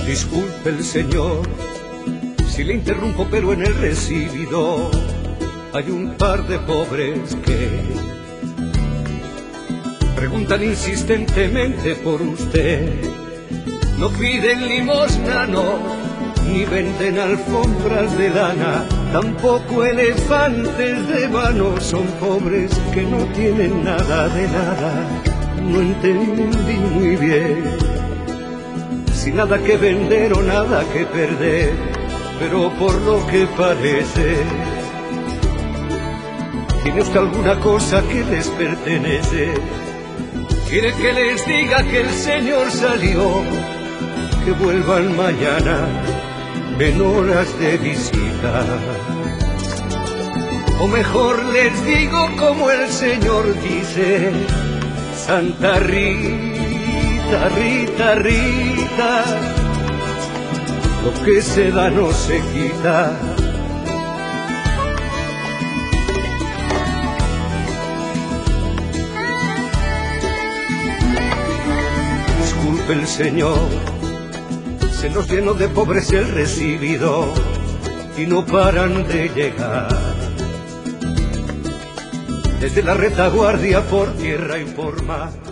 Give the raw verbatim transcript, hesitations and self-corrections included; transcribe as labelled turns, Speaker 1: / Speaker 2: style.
Speaker 1: Disculpe el señor si le interrumpo, pero en el recibidor hay un par de pobres que preguntan insistentemente por usted. No piden limosna, no, ni venden alfombras de lana, tampoco elefantes de vano. Son pobres que no tienen nada de nada. No entendí muy bien, sin nada que vender o nada que perder, pero por lo que parece, ¿tiene usted alguna cosa que les pertenece? ¿Quiere que les diga que el señor salió, que vuelvan mañana en horas de visita? O mejor les digo como el señor dice: Santa Rita, Rita, Rita, lo que se da no se quita. Disculpe el señor, se nos llenó de pobres el recibidor y no paran de llegar. Desde la retaguardia por tierra y por mar